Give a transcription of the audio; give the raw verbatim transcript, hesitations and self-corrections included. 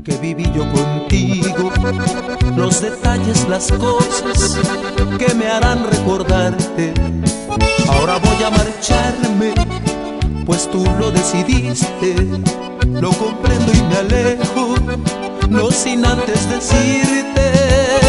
que viví yo contigo, los detalles, las cosas que me harán recordarte. Ahora voy a marcharme, pues tú lo decidiste. Lo comprendo y me alejo, no sin antes decirte